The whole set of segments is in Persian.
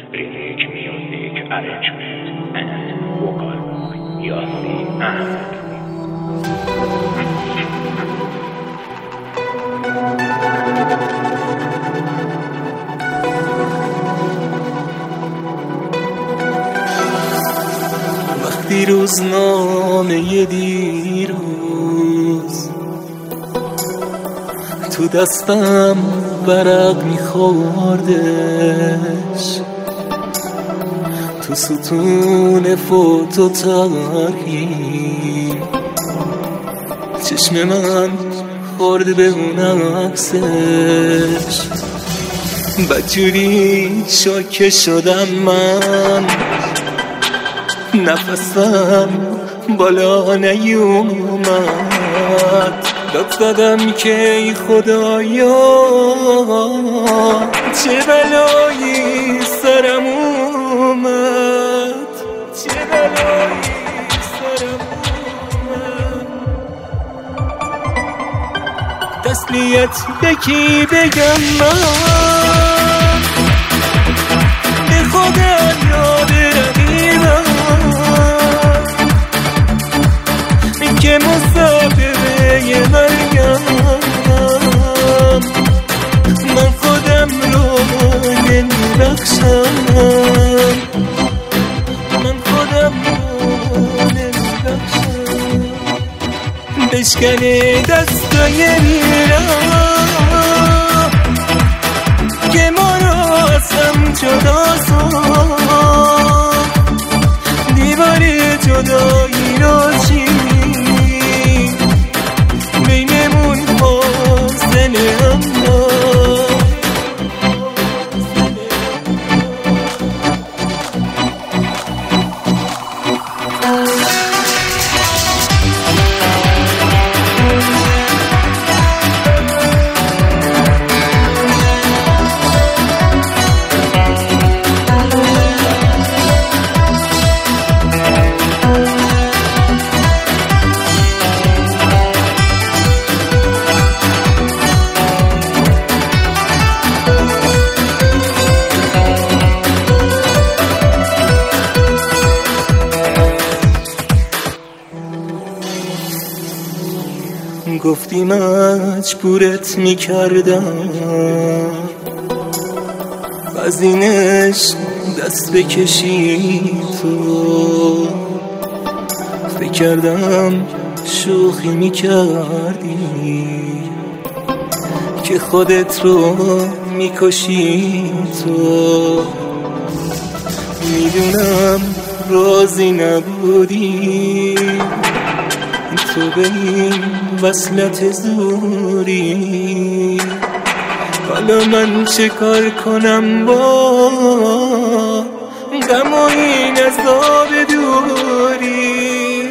Lyric music arrangement and vocal by Yasin Ahmed. وقتی روزنامه دیروز تو دستم ورق میخوردش، تو ستون فوتو تاریکی چشم من خورد به اون عکسش. بدجوری شوکه شدم من، نفسم بالا نیومد، داد زدم که ای خدایا چه بلایی سرم اومد، چه بلایی سرم اومد. تسلیت یکی بگم من، به خدا یاد رقیبم که مسافره مرگم، من خودم رو نمیبخشم، من خودم رو نمیبخشم. بشکنه دستای میرم که ما رو ازم جدا ساخت، دیوار جدایی رو چید بینمون فاصله اما گفتی مجبورت میکردم از اینش دست بکشی تو، فکر کردم شوخی میکردی که خودت رو میکشی تو. میدونم راضی نبودی تو به این وصلت زوری، حالا من چه کار کنم با غم و این عذاب دوری.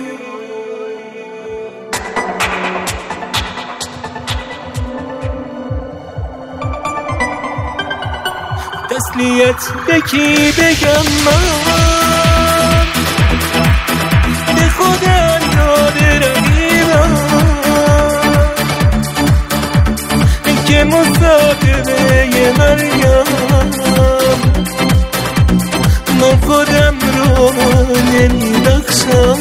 تسلیت یکی بگم من، به خدا یاد رقیبم که مسافره مرگم، من خودم رو نمیبخشم،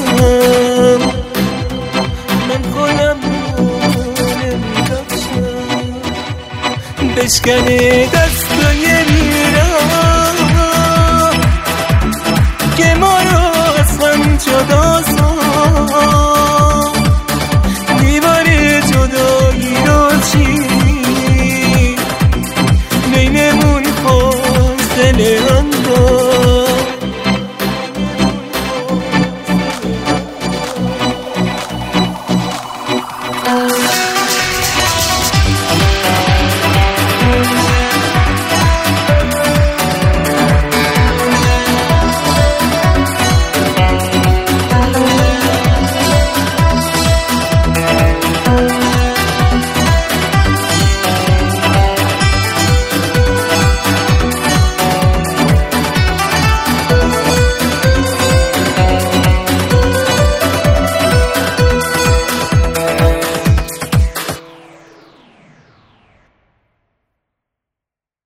من خودم رو نمیبخشم. بشکنه دستای میرم که ما رو از هم جدا